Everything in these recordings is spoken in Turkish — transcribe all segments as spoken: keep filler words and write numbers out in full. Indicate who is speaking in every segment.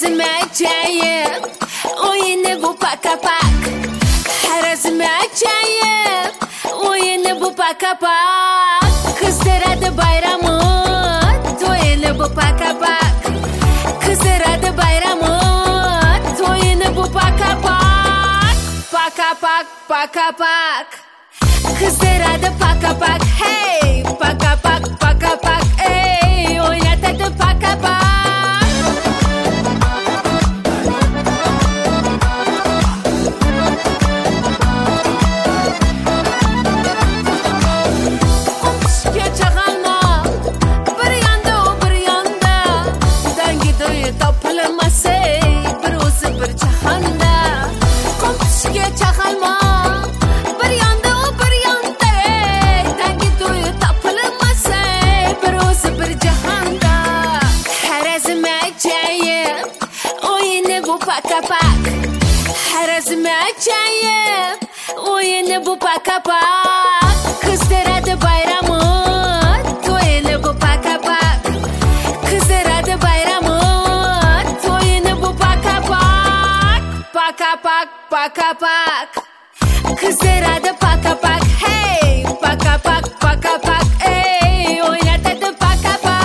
Speaker 1: acayip, oyunu bu paka pak. Harazım acayip, oyunu bu paka pak. Kızlar adı bayramı, toyunu bu paka pak. Kızlar adı bayramı, toyunu bu paka pak. Paka pak, paka pak. Kızlar adı paka pak, hey. Paka pak, paka pak, hey. Oynat adı paka pak. Paka pak, harazım acayip, oyunu bu paka pak. Kızlar adı bayramı, toyunu bu paka pak. Kızlar adı bayramı, toyunu bu paka pak. Paka pak, paka pak. Kızlar adı paka pak, hey. Paka pak, paka pak, hey. Oynat adı paka pak.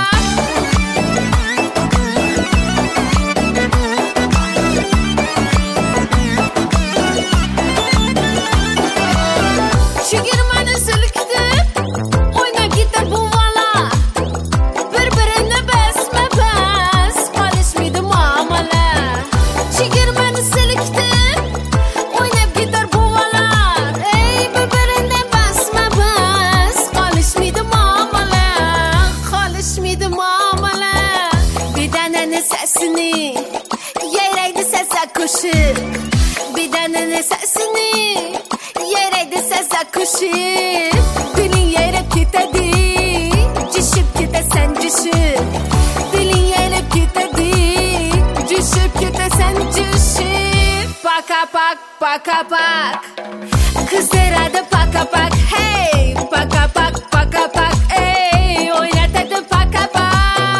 Speaker 1: Sesini yereydi sese kuşu, bir tanenin sesini yereydi sese kuşu. Dilin yere kitedi, düşüp gide sen düşüp. Dilin yere kitedi, düşüp gide sen düşüp. Paka pak, paka pak. Kızlar adı paka pak, hey. Paka pak, paka pak, hey. Oynat adı paka pak.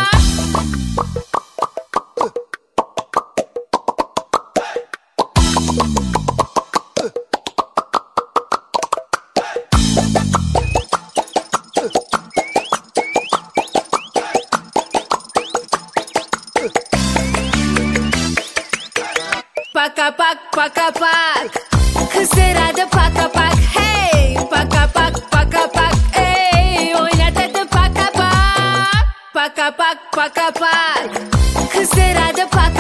Speaker 1: Paka pak, paka pak. Kızlar adı paka pak, hey. Paka pak, paka pak, hey. Oynat adı paka pak. Paka pak, paka pak. Kızlar adı paka